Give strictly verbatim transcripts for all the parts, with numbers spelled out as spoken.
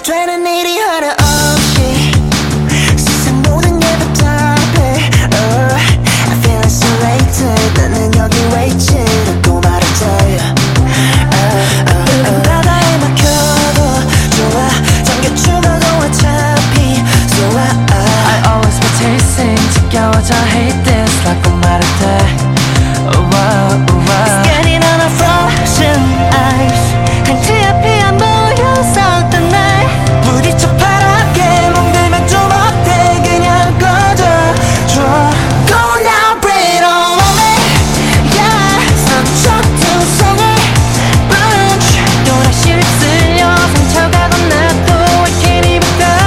되는 일이 하나 없이 세상 모든 게 답답해. uh, I feel isolated. 나는 여기 왜 있지 라고 말할 때 바다에 막혀도 좋아. 잠겨 죽어도 어차피 So I, I always be chasing 지겨워져 hate this 라고 말할 때 It's getting on a frozen ice. 한치 앞이 안 보였었던 날 부딪혀 파랗게 멍들면 좀 어때 그냥 꺼져줘. Go now, breathe all on me. Yeah, 삼척두성의 bunch 또다시 쓸려 상처가 나도 I can't even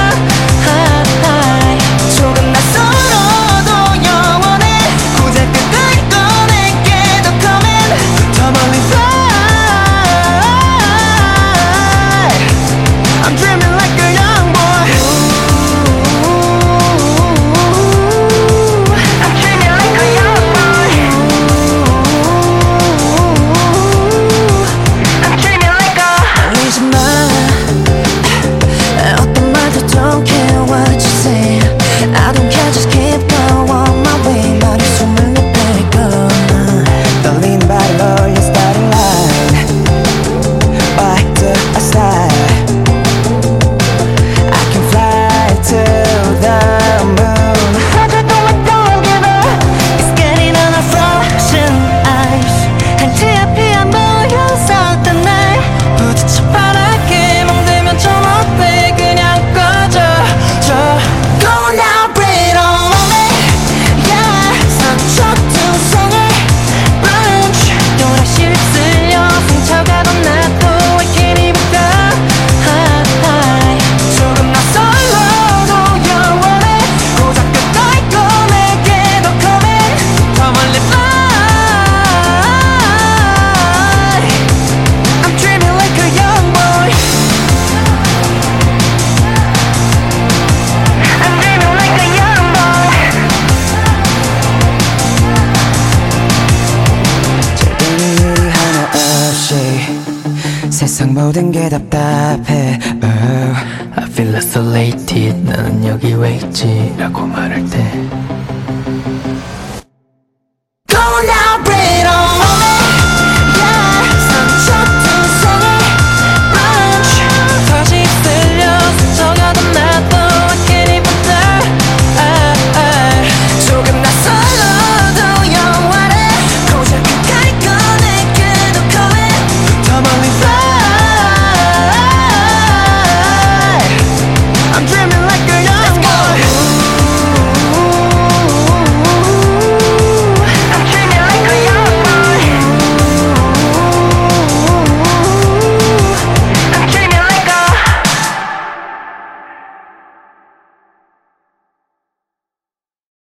go. 조금 낯설어도 영원해. 고작 그댈 꺼낼게 더 coming. 더 멀리 fly. I'm dreaming like a young boy. I'm dreaming like a young boy. I'm dreaming like a 떨리지 마. 어떤 말도 don't care what you say. I don't care, just keep going on my way. 말이 숨을 못 내고 떨리는 발이 멀리 starting line. Back to a side. I can fly to the moon. Don't give up. It's getting on a frozen ice. 한치 앞이 안 보였었던 날 부딪혀 파랗게 멍들면 좀 어때 그냥 꺼져줘. Go now, breathe all on me. Yeah, 삼척두성의 bunch 또다시 쓸려 상처가 나도 I can't even go. 조금 낯설어도 영원해. 고작 그댈 꺼낼게 더 coming. 더 멀리 fly. I'm dreaming like a young boy. I'm dreaming like a young boy. 즐기는 일이 하나 없이 세상 모든 게 답답해. oh. I feel isolated 나는 여기 왜 있지 라고 말할 때